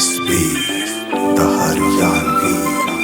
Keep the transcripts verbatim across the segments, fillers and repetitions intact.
S be the Haryanvi.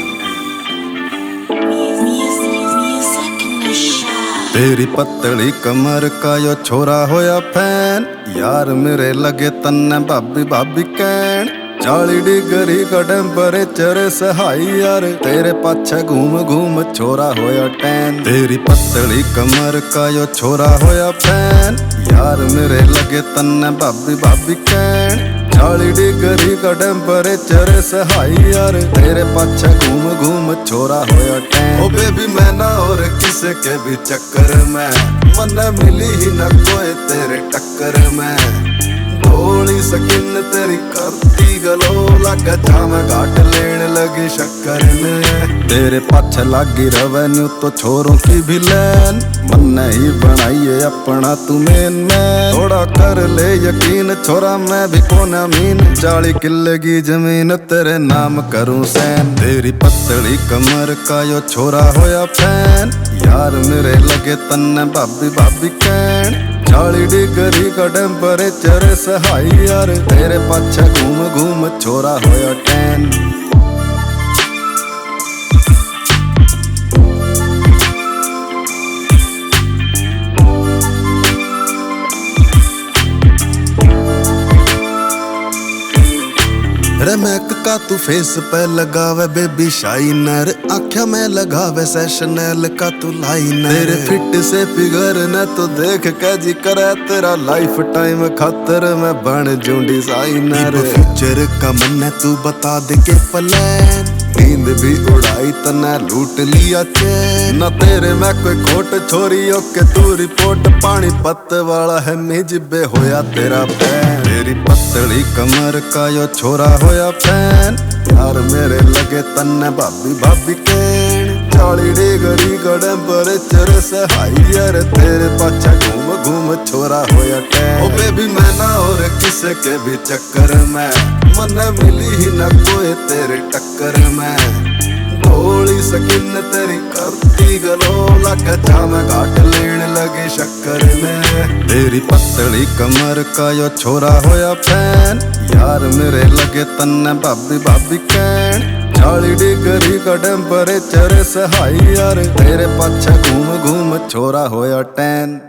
तेरी पतली कमर का यो छोरा होया फैन, यार मेरे लगे तन्ने भाभी भाभी कहन। चाली डिग्री का टेम्परेचर सहाई यार, तेरे पाछे घूम घूम छोरा होया टैन। तेरी पतली कमर का यो छोरा होया फैन, यार मेरे लगे तन्ने भाभी भाभी कहन। चाली डिग्री का टेम्परेचर सहाई यार, तेरे पाछे घूम घूम छोरा होया टैन। ओ बेबी मैं ना और किसे के भी चक्कर में, मन मिली ही न कोई तेरे टक्कर में। थोड़ी सकिन तेरी करती गलो, लगा जाम घाट लेन लगी शक्कर में। तेरे पाछे लागी रेवेन्यू तो छोरों की भी लैन, मन ही बनाइए अपना तू मेन में। थोड़ा कर ले यकीन छोरा मैं भी कौन अमीन, चाली किले की जमीन तेरे नाम करूं सैन। तेरी पतली कमर का यो छोरा होया फैन, यार मेरे लगे तन्ने भाभी भाभी कहन। चाली डिग्री का टेम्परेचर सहाई यार, तेरे पाछे घूम घूम छोरा होया टैन। रमैक का तू फेस पे लगावे बेबी शाइनर, आँखें में लगावे सैशनल का तू लाइनर। तेरे फिट से फिगर न तो देख के जी करे तेरा लाइफ टाइम खातर मैं बन जूं डिजाइनर। फ्यूचर का मन तू बता दे के प्लान, नींद भी उड़ाई तना लूट लिया चैन। न तेरे में कोई खोट छोरी ओके तू रिपोर्ट, पानी पत वाला है मिजबे होया तेरा पैन। तेरी पतली कमर का यो छोरा होया फैन, यार मेरे लगे तन्ने भाभी भाभी कहन। चाली डिग्री का टेम्परेचर सहाई यार, तेरे पाछे घूम घूम छोरा होया टैन। ओ बेबी मैं ना और किसे के भी चक्कर में, मन मिली ही न कोई तेरे टक्कर में। थोड़ी सकिन तेरी करती गलो, लगा जाम घाट लेन लगी शक्कर में। तेरी पतली कमर का यो छोरा होया फैन, यार मेरे लगे तन्ने भाभी भाभी कहन। चाली डिग्री का टेम्परेचर सहाई यार, तेरे पाछे घूम घूम छोरा होया टैन।